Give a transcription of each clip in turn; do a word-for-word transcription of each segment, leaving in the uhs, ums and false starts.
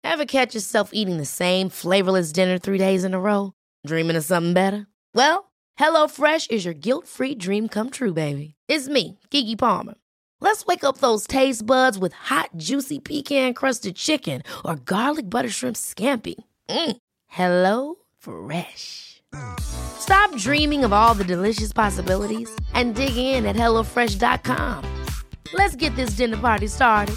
Ever catch yourself eating the same flavorless dinner three days in a row? Dreaming of something better? Well, HelloFresh is your guilt-free dream come true, baby. It's me, Keke Palmer. Let's wake up those taste buds with hot, juicy pecan-crusted chicken or garlic butter shrimp scampi. Mm. Hello Fresh. Stop dreaming of all the delicious possibilities and dig in at hello fresh dot com. Let's get this dinner party started.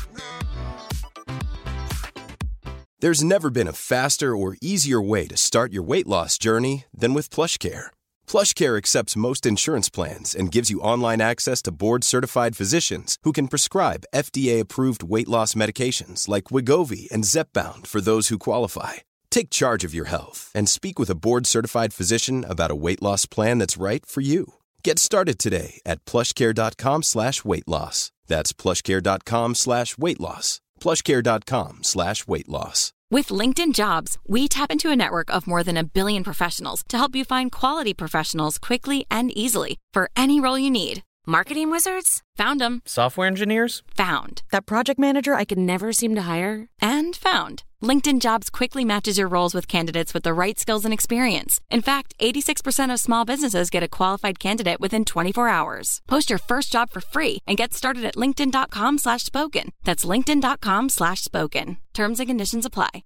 There's never been a faster or easier way to start your weight loss journey than with PlushCare. PlushCare accepts most insurance plans and gives you online access to board-certified physicians who can prescribe F D A-approved weight loss medications like Wegovy and Zepbound for those who qualify. Take charge of your health and speak with a board-certified physician about a weight loss plan that's right for you. Get started today at plushcare.com slash weight loss. That's plushcare.com slash weight loss. plushcare.com slash weight loss. With LinkedIn Jobs, we tap into a network of more than a billion professionals to help you find quality professionals quickly and easily for any role you need. Marketing wizards? Found them. Software engineers? Found. That project manager I could never seem to hire? And found. LinkedIn Jobs quickly matches your roles with candidates with the right skills and experience. In fact, eighty-six percent of small businesses get a qualified candidate within twenty-four hours. Post your first job for free and get started at linkedin.com slash spoken. That's linkedin.com slash spoken. Terms and conditions apply.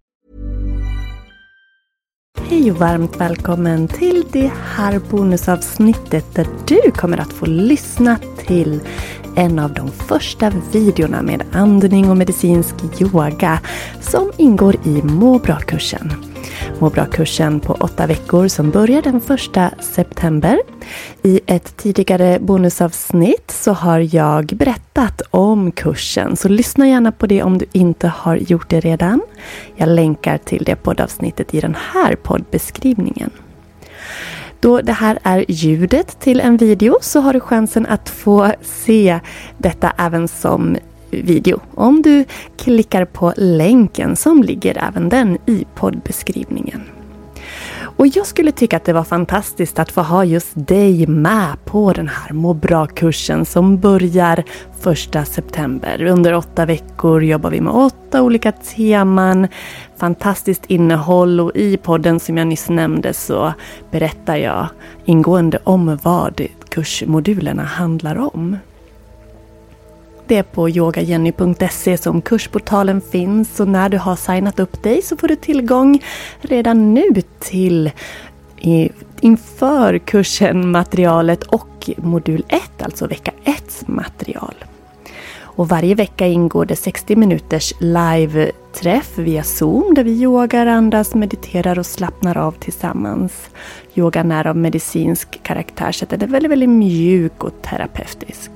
Hej och varmt välkommen till det här bonusavsnittet där du kommer att få lyssna till en av de första videorna med andning och medicinsk yoga som ingår i Må bra-kursen. Må bra-kursen på åtta veckor som börjar den första september. I ett tidigare bonusavsnitt så har jag berättat om kursen, så lyssna gärna på det om du inte har gjort det redan. Jag länkar till det poddavsnittet i den här poddbeskrivningen. Då det här är ljudet till en video så har du chansen att få se detta även som video om du klickar på länken som ligger även den i poddbeskrivningen. Och jag skulle tycka att det var fantastiskt att få ha just dig med på den här Må bra-kursen som börjar första september. Under åtta veckor jobbar vi med åtta olika teman, fantastiskt innehåll, och i podden som jag nyss nämnde så berättar jag ingående om vad kursmodulerna handlar om. Det är på yoga jenny punkt se som kursportalen finns, och när du har signat upp dig så får du tillgång redan nu till i, inför kursen materialet och modul ett, alltså vecka ett material. Och varje vecka ingår det sextio minuters live-träff via Zoom där vi yogar, andas, mediterar och slappnar av tillsammans. Yogan är av medicinsk karaktär så den är väldigt, väldigt mjuk och terapeutisk.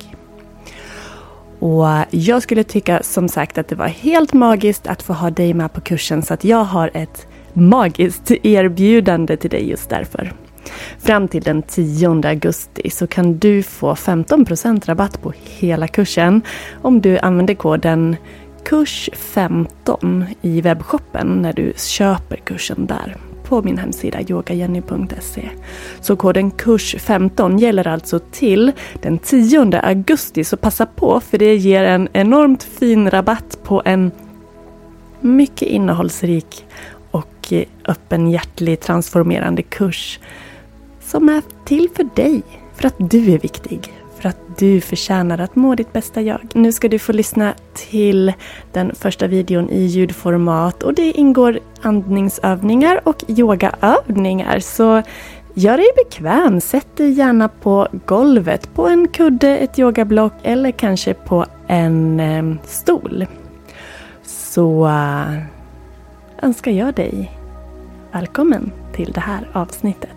Och jag skulle tycka som sagt att det var helt magiskt att få ha dig med på kursen, så att jag har ett magiskt erbjudande till dig just därför. Fram till den tionde augusti så kan du få femton procent rabatt på hela kursen om du använder koden kurs femton i webbshoppen när du köper kursen där på min hemsida yoga jenny punkt se. Så koden kurs femton gäller alltså till den tionde augusti, så passa på för det ger en enormt fin rabatt på en mycket innehållsrik och öppenhjärtlig transformerande kurs som är till för dig, för att du är viktig, för att du förtjänar att må ditt bästa jag. Nu ska du få lyssna till den första videon i ljudformat, och det ingår andningsövningar och yogaövningar. Så gör dig bekväm, sätt dig gärna på golvet, på en kudde, ett yogablock eller kanske på en eh, stol. Så äh, önskar jag dig välkommen till det här avsnittet.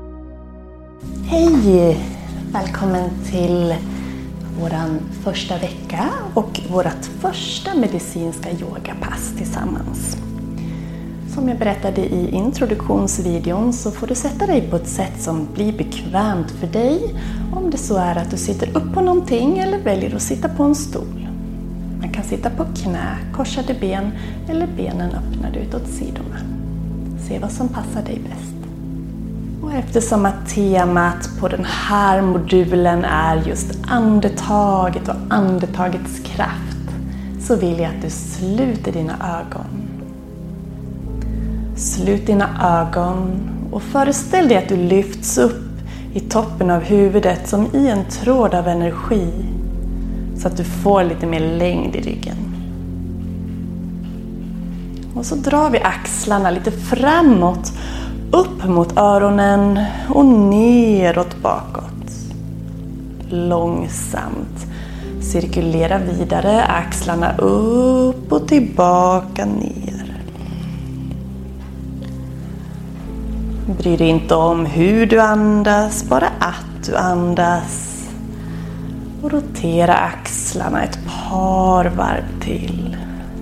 Hej! Välkommen till våran första vecka och vårat första medicinska yogapass tillsammans. Som jag berättade i introduktionsvideon så får du sätta dig på ett sätt som blir bekvämt för dig, om det så är att du sitter upp på någonting eller väljer att sitta på en stol. Man kan sitta på knä, korsade ben eller benen öppnade utåt sidorna. Se vad som passar dig bäst. Och eftersom att temat på den här modulen är just andetaget och andetagets kraft, så vill jag att du sluter dina ögon. Slut dina ögon och föreställ dig att du lyfts upp i toppen av huvudet som i en tråd av energi, så att du får lite mer längd i ryggen. Och så drar vi axlarna lite framåt, upp mot öronen och neråt bakåt. Långsamt cirkulera vidare, axlarna upp och tillbaka ner. Bry dig inte om hur du andas, bara att du andas. Och rotera axlarna ett par varv till.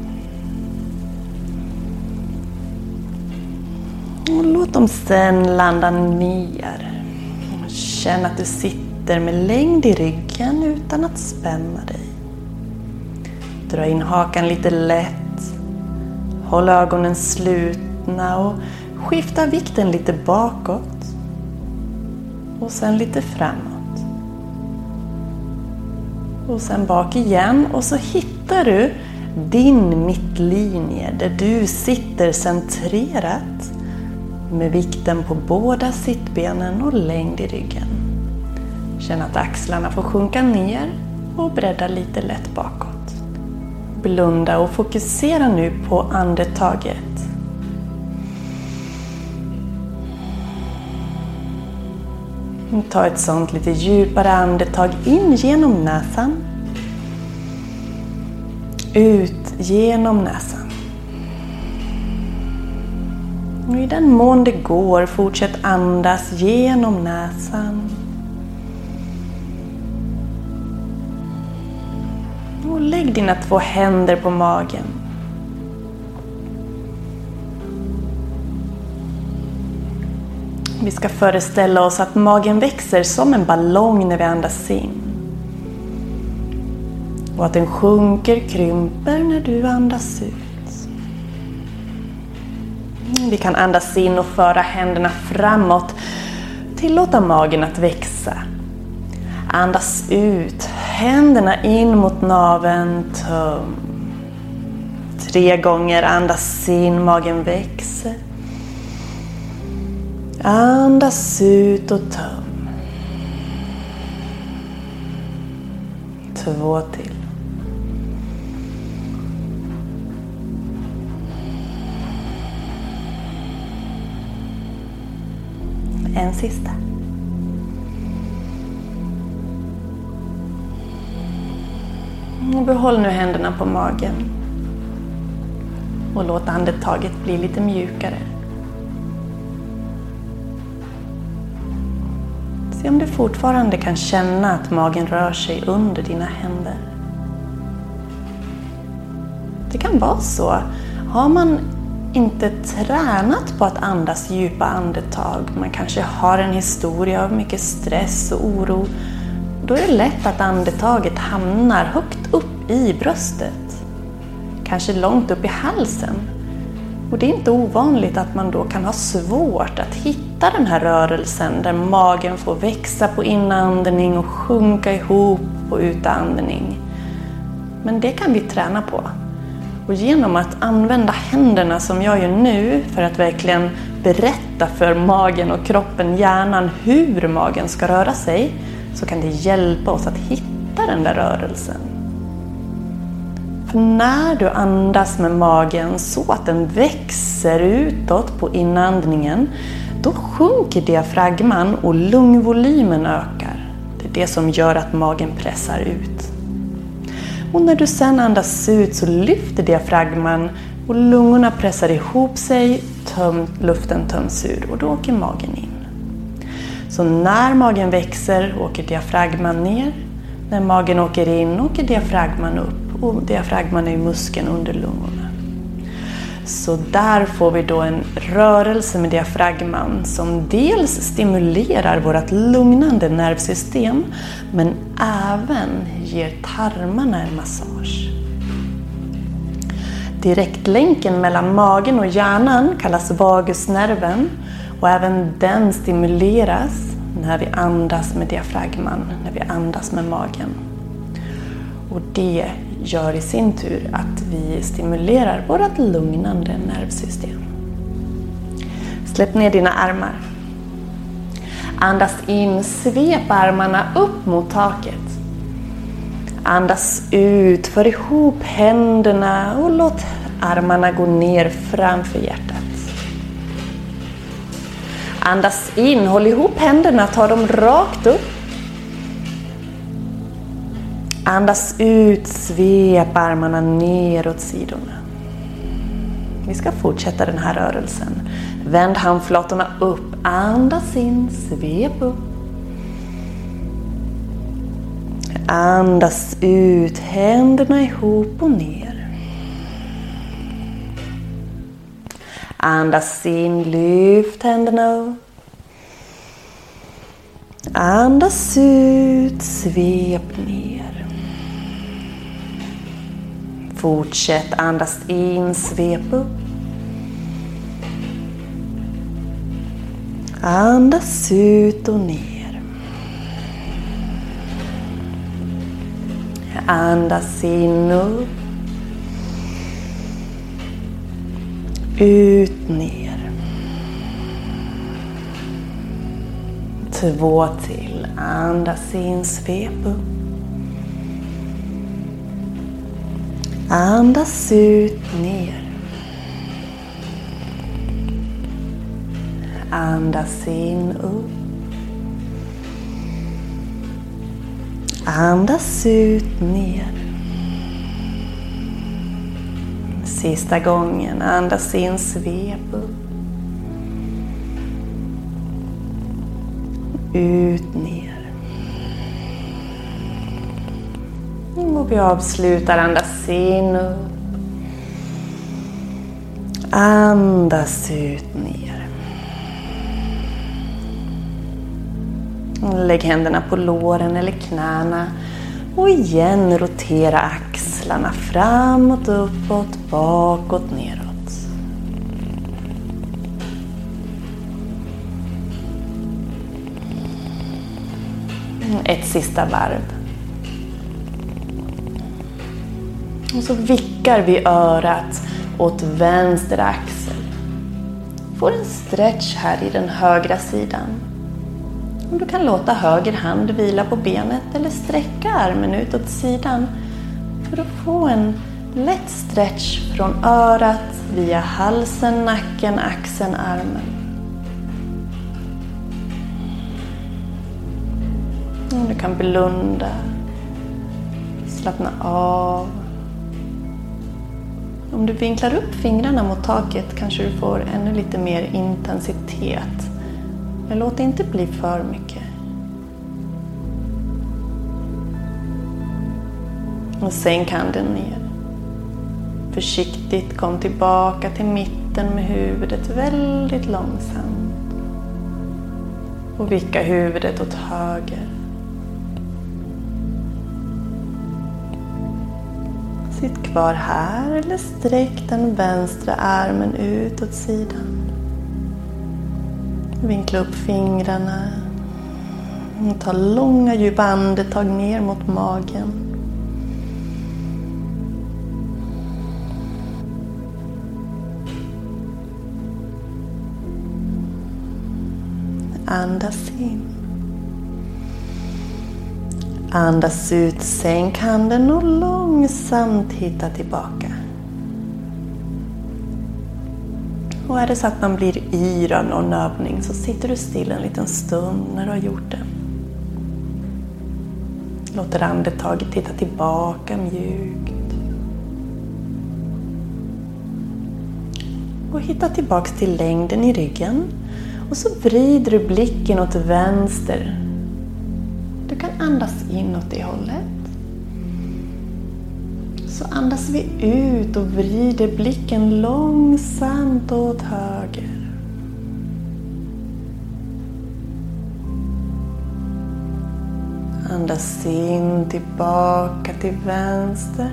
Och låt dem sen landa ner. Känn att du sitter med längd i ryggen utan att spänna dig. Dra in hakan lite lätt. Håll ögonen slutna och skifta vikten lite bakåt. Och sen lite framåt. Och sen bak igen, och så hittar du din mittlinje där du sitter centrerat med vikten på båda sittbenen och längd i ryggen. Känn att axlarna får sjunka ner och bredda lite lätt bakåt. Blunda och fokusera nu på andetaget. Ta ett sånt lite djupare andetag in genom näsan. Ut genom näsan. Och i den mån det går, fortsätt andas genom näsan. Och lägg dina två händer på magen. Vi ska föreställa oss att magen växer som en ballong när vi andas in. Och att den sjunker, krymper när du andas ut. Vi kan andas in och föra händerna framåt. Tillåta magen att växa. Andas ut. Händerna in mot naveln. Töm. Tre gånger andas in. Magen växer. Andas ut och töm. Två till. En sista. Och behåll nu händerna på magen. Och låt andetaget bli lite mjukare. Se om du fortfarande kan känna att magen rör sig under dina händer. Det kan vara så. Har man inte tränat på att andas djupa andetag, man kanske har en historia av mycket stress och oro, då är det lätt att andetaget hamnar högt upp i bröstet. Kanske långt upp i halsen. Och det är inte ovanligt att man då kan ha svårt att hitta den här rörelsen där magen får växa på inandning och sjunka ihop på utandning. Men det kan vi träna på. Och genom att använda händerna som jag gör nu för att verkligen berätta för magen och kroppen, hjärnan, hur magen ska röra sig, så kan det hjälpa oss att hitta den där rörelsen. För när du andas med magen så att den växer utåt på inandningen, då sjunker diafragman och lungvolymen ökar. Det är det som gör att magen pressar ut. Och när du sen andas ut så lyfter diafragman och lungorna pressar ihop sig, töm, luften töms ur och då åker magen in. Så när magen växer åker diafragman ner, när magen åker in åker diafragman upp, och diafragman är muskeln under lungorna. Så där får vi då en rörelse med diafragman som dels stimulerar vårt lugnande nervsystem, men även ger tarmarna en massage. Direktlänken mellan magen och hjärnan kallas vagusnerven, och även den stimuleras när vi andas med diafragman, när vi andas med magen. Och det gör i sin tur att vi stimulerar vårt lugnande nervsystem. Släpp ner dina armar. Andas in, svep armarna upp mot taket. Andas ut, för ihop händerna och låt armarna gå ner framför hjärtat. Andas in, håll ihop händerna, ta dem rakt upp. Andas ut, svep armarna ner åt sidorna. Vi ska fortsätta den här rörelsen. Vänd handflatorna upp, andas in, svep upp. Andas ut, händerna ihop och ner. Andas in, lyft händerna upp. Andas ut, svep ner. Fortsätt, andas in, svep upp. Andas ut och ner. Andas in upp. Ut, ner. Två till. Andas in, svep upp. Andas ut, ner. Andas in, upp. Andas ut, ner. Sista gången. Andas in, svep upp. Ut, ner. Och vi avslutar. Andas in, upp. Andas ut, ner. Lägg händerna på låren eller knäna. Och igen rotera axlarna framåt, uppåt, bakåt, neråt. Ett sista varv. Och så vickar vi örat åt vänster axel. Får en stretch här i den högra sidan. Du kan låta höger hand vila på benet eller sträcka armen ut åt sidan för att få en lätt stretch från örat via halsen, nacken, axeln, armen. Du kan blunda, slappna av. Om du vinklar upp fingrarna mot taket kanske du får ännu lite mer intensitet. Men låt det inte bli för mycket. Och sänk handen ner. Försiktigt kom tillbaka till mitten med huvudet väldigt långsamt. Och vicka huvudet åt höger. Sitt kvar här eller sträck den vänstra armen ut åt sidan. Vinkla upp fingrarna. Ta långa djupa andetag ner mot magen. Andas in. Andas ut, sänk handen och långsamt hitta tillbaka. Och är det så att man blir yr av någon övning så sitter du still en liten stund när du har gjort det. Låter andetaget titta tillbaka mjukt. Och hitta tillbaka till längden i ryggen. Och så vrider du blicken åt vänster. Du kan andas in åt det hållet. Så andas vi ut och vrider blicken långsamt åt höger. Andas in tillbaka till vänster.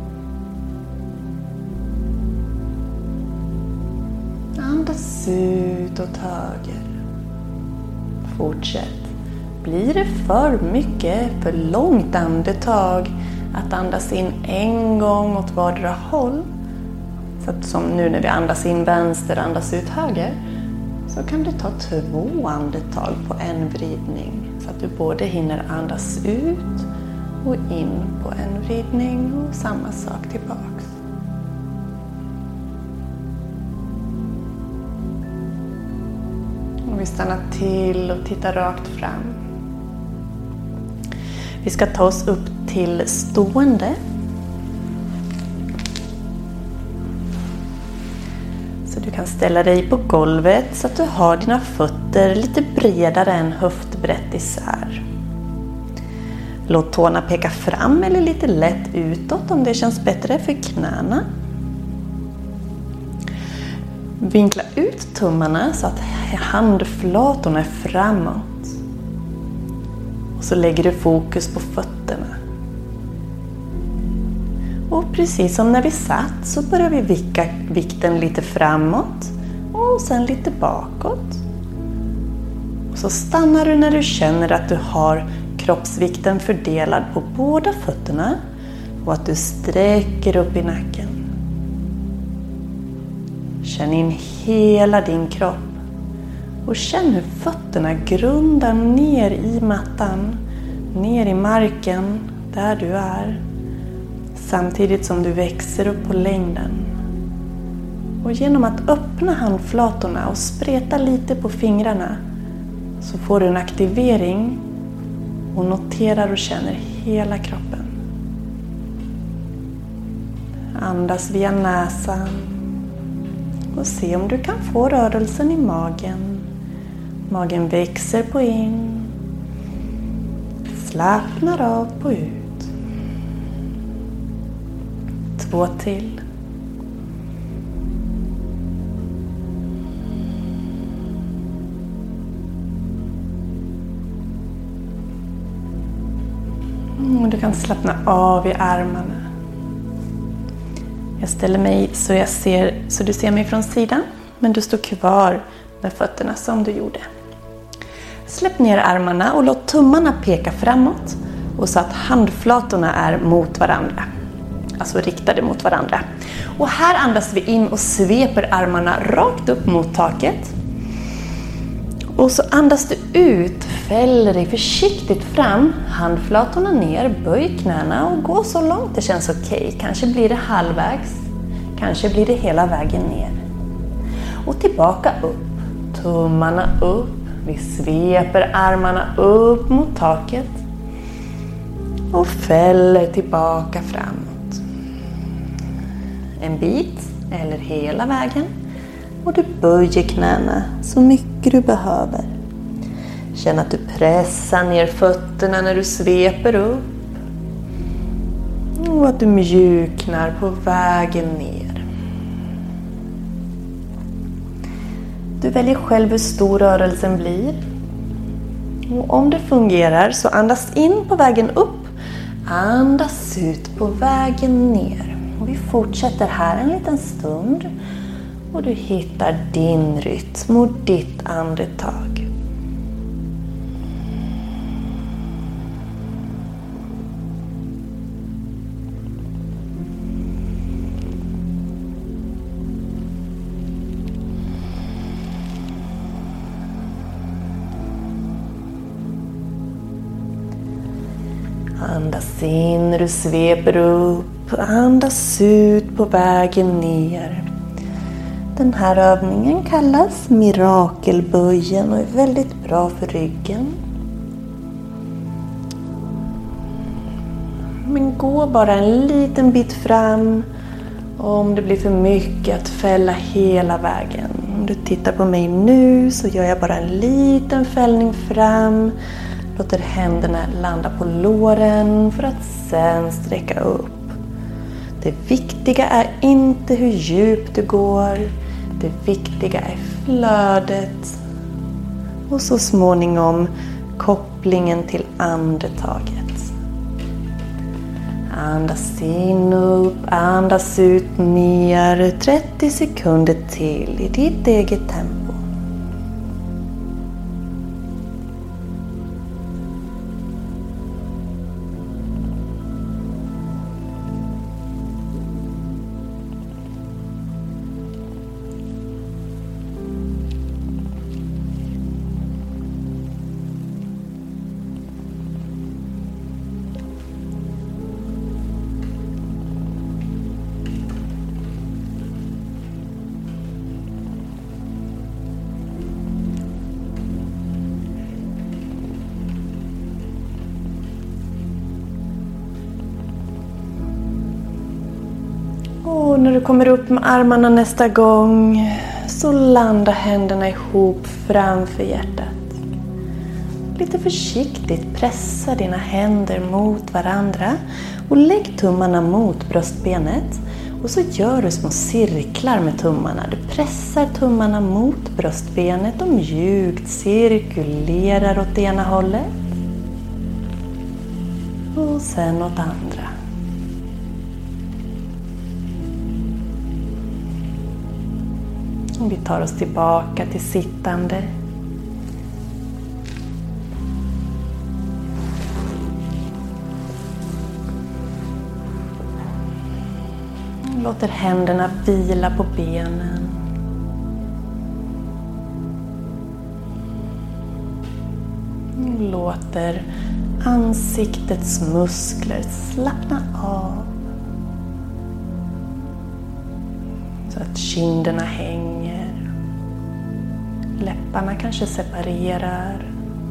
Andas ut åt höger. Fortsätt. Blir det för mycket, för långt andetag att andas in en gång åt vardera håll, så att som nu när vi andas in vänster, andas ut höger, så kan du ta två andetag på en vridning. Så att du både hinner andas ut och in på en vridning och samma sak tillbaks. Och vi stannar till och tittar rakt fram. Vi ska ta oss upp till stående. Så du kan ställa dig på golvet så att du har dina fötter lite bredare än höftbrett isär. Låt tårna peka fram eller lite lätt utåt om det känns bättre för knäna. Vinkla ut tummarna så att handflatorna är framåt. Och så lägger du fokus på fötterna. Och precis som när vi satt så börjar vi vicka vikten lite framåt och sen lite bakåt. Och så stannar du när du känner att du har kroppsvikten fördelad på båda fötterna och att du sträcker upp i nacken. Känn in hela din kropp och känn hur fötterna grundar ner i mattan, ner i marken där du är. Samtidigt som du växer upp på längden. Och genom att öppna handflatorna och spreta lite på fingrarna så får du en aktivering och noterar och känner hela kroppen. Andas via näsan och se om du kan få rörelsen i magen. Magen växer på in, slappnar av på ut. Två till. Mm, du kan slappna av i armarna. Jag ställer mig så, jag ser, så du ser mig från sidan, men du står kvar med fötterna som du gjorde. Släpp ner armarna och låt tummarna peka framåt och så att handflatorna är mot varandra. Alltså riktade mot varandra. Och här andas vi in och sveper armarna rakt upp mot taket. Och så andas du ut, fäller dig försiktigt fram, handflatorna ner, böj knäna och gå så långt det känns okej. Kanske blir det halvvägs, kanske blir det hela vägen ner. Och tillbaka upp, tummarna upp, vi sveper armarna upp mot taket. Och fäller tillbaka framåt. En bit eller hela vägen. Och du böjer knäna så mycket du behöver. Känn att du pressar ner fötterna när du sveper upp. Och att du mjuknar på vägen ner. Du väljer själv hur stor rörelsen blir. Och om det fungerar så andas in på vägen upp. Andas ut på vägen ner. Och vi fortsätter här en liten stund. Och du hittar din rytm och ditt andetag. Andas in när du sveper upp. Andas ut på vägen ner. Den här övningen kallas mirakelböjen och är väldigt bra för ryggen. Men gå bara en liten bit fram. Om det blir för mycket att fälla hela vägen. Om du tittar på mig nu så gör jag bara en liten fällning fram. Låter händerna landa på låren för att sen sträcka upp. Det viktiga är inte hur djupt du går. Det viktiga är flödet. Och så småningom kopplingen till andetaget. Andas in upp, andas ut ner. trettio sekunder till i ditt eget tempo. Och när du kommer upp med armarna nästa gång så landar händerna ihop framför hjärtat. Lite försiktigt pressa dina händer mot varandra och lägg tummarna mot bröstbenet. Och så gör du små cirklar med tummarna. Du pressar tummarna mot bröstbenet och mjukt cirkulerar åt det ena hållet. Och sen åt andra. Vi tar oss tillbaka till sittande. Låter händerna vila på benen. Låter ansiktets muskler slappna av. Så att kinderna hänger. Läpparna kanske separerar.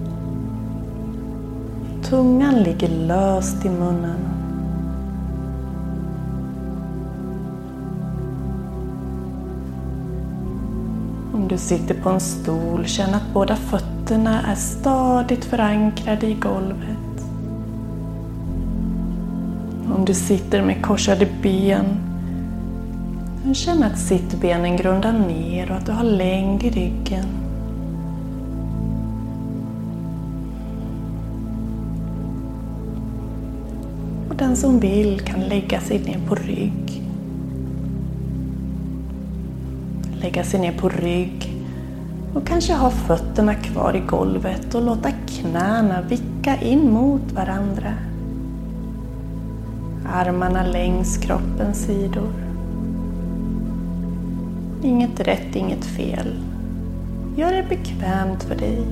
Tungan ligger löst i munnen. Om du sitter på en stol, känn att båda fötterna är stadigt förankrade i golvet. Om du sitter med korsade ben, känn att sittbenen grundar ner och att du har längd i ryggen. Och den som vill kan lägga sig ner på rygg. Lägga sig ner på rygg och kanske ha fötterna kvar i golvet och låta knäna vicka in mot varandra. Armarna längs kroppens sidor. Inget rätt, inget fel. Gör det bekvämt för dig.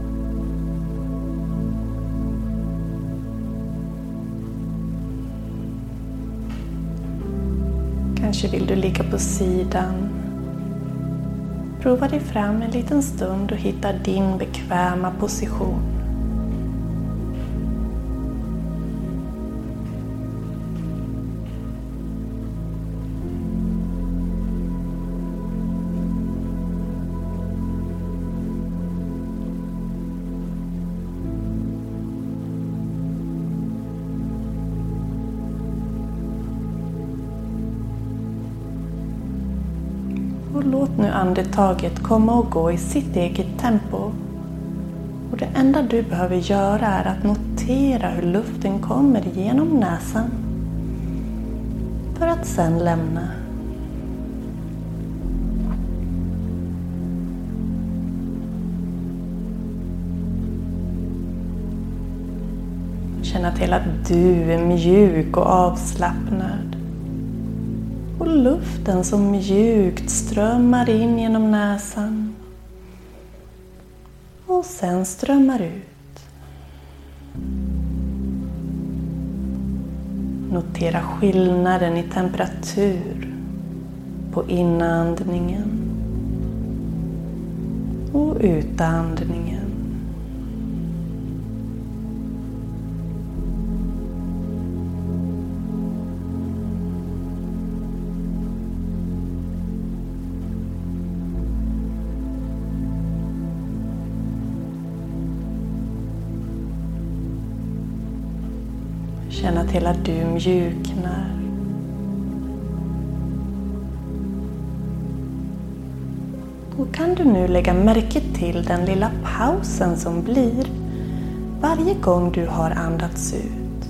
Kanske vill du ligga på sidan. Prova dig fram en liten stund och hitta din bekväma position. Och låt nu andetaget komma och gå i sitt eget tempo. Och det enda du behöver göra är att notera hur luften kommer genom näsan. För att sedan lämna. Känna till att du är mjuk och avslappnad. Och luften som mjukt strömmar in genom näsan. Och sen strömmar ut. Notera skillnaden i temperatur på inandningen och utandningen. Känna till att du mjuknar. Och kan du nu lägga märke till den lilla pausen som blir varje gång du har andats ut.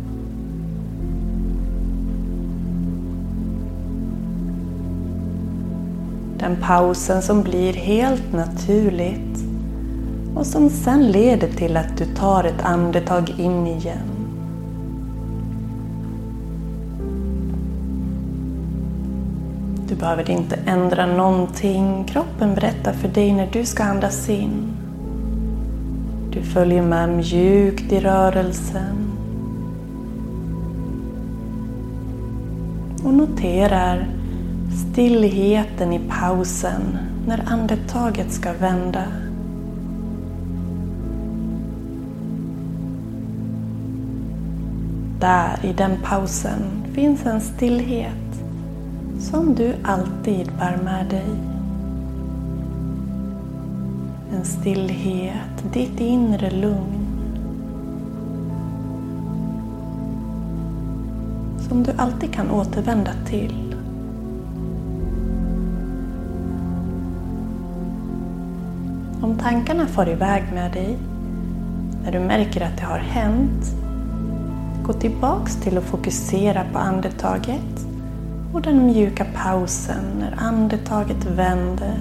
Den pausen som blir helt naturligt och som sen leder till att du tar ett andetag in igen. Du behöver inte ändra någonting. Kroppen berättar för dig när du ska andas in. Du följer med mjukt i rörelsen. Och noterar stillheten i pausen när andetaget ska vända. Där i den pausen finns en stillhet som du alltid bär med dig. En stillhet, ditt inre lugn. Som du alltid kan återvända till. Om tankarna får iväg med dig, när du märker att det har hänt, gå tillbaks till att fokusera på andetaget och den mjuka pausen när andetaget vänder.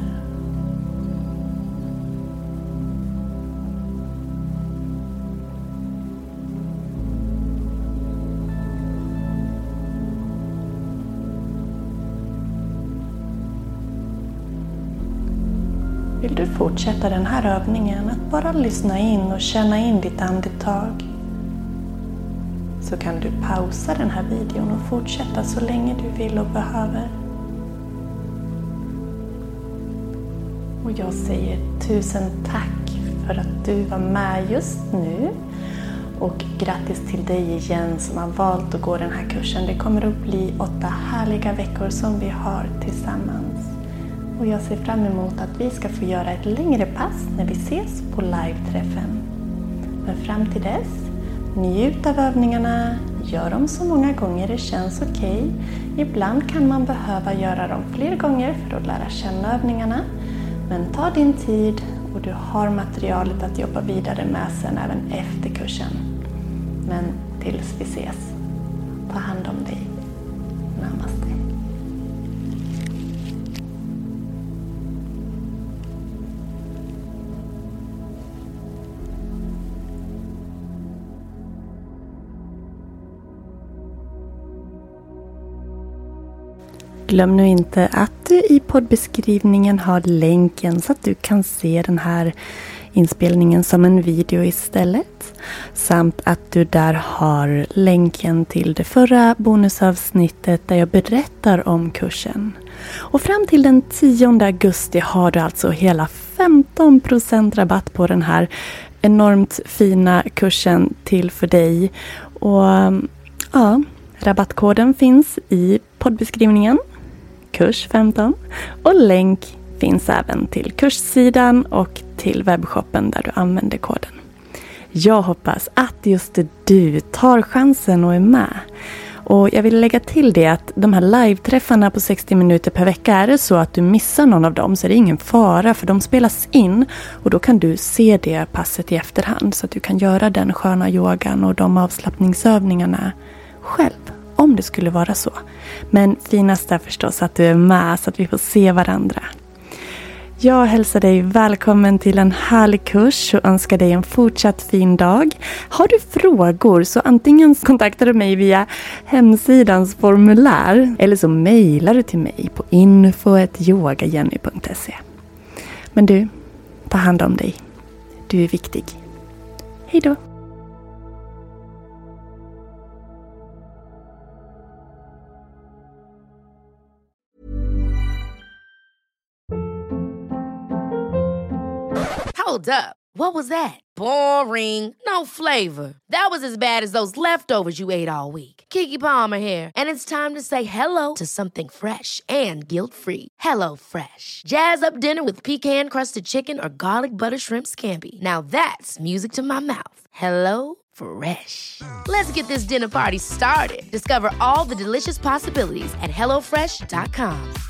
Vill du fortsätta den här övningen att bara lyssna in och känna in ditt andetag, så kan du pausa den här videon och fortsätta så länge du vill och behöver. Och jag säger tusen tack för att du var med just nu. Och grattis till dig igen som har valt att gå den här kursen. Det kommer att bli åtta härliga veckor som vi har tillsammans. Och jag ser fram emot att vi ska få göra ett längre pass när vi ses på live-träffen. Men fram till dess, njut av övningarna, gör dem så många gånger det känns okej. Ibland kan man behöva göra dem fler gånger för att lära känna övningarna. Men ta din tid och du har materialet att jobba vidare med sen även efter kursen. Men tills vi ses, ta hand om dig. Namaste. Glöm nu inte att du i poddbeskrivningen har länken så att du kan se den här inspelningen som en video istället. Samt att du där har länken till det förra bonusavsnittet där jag berättar om kursen. Och fram till den tionde augusti har du alltså hela femton procent rabatt på den här enormt fina kursen till för dig. Och ja, rabattkoden finns i poddbeskrivningen. Kurs femton, och länk finns även till kurssidan och till webbshoppen där du använder koden. Jag hoppas att just du tar chansen och är med. Och jag vill lägga till det att de här live-träffarna på sextio minuter per vecka, är det så att du missar någon av dem så är det ingen fara, för de spelas in och då kan du se det passet i efterhand så att du kan göra den sköna yogan och de avslappningsövningarna själv. Om det skulle vara så. Men finast är förstås att du är med så att vi får se varandra. Jag hälsar dig välkommen till en härlig kurs och önskar dig en fortsatt fin dag. Har du frågor så antingen kontaktar du mig via hemsidans formulär eller så mejlar du till mig på info at yogajenny punkt se. Men du, ta hand om dig. Du är viktig. Hej då! Hold up. What was that? Boring. No flavor. That was as bad as those leftovers you ate all week. Keke Palmer here, and it's time to say hello to something fresh and guilt-free. Hello Fresh. Jazz up dinner with pecan-crusted chicken or garlic butter shrimp scampi. Now that's music to my mouth. Hello Fresh. Let's get this dinner party started. Discover all the delicious possibilities at hello fresh dot com.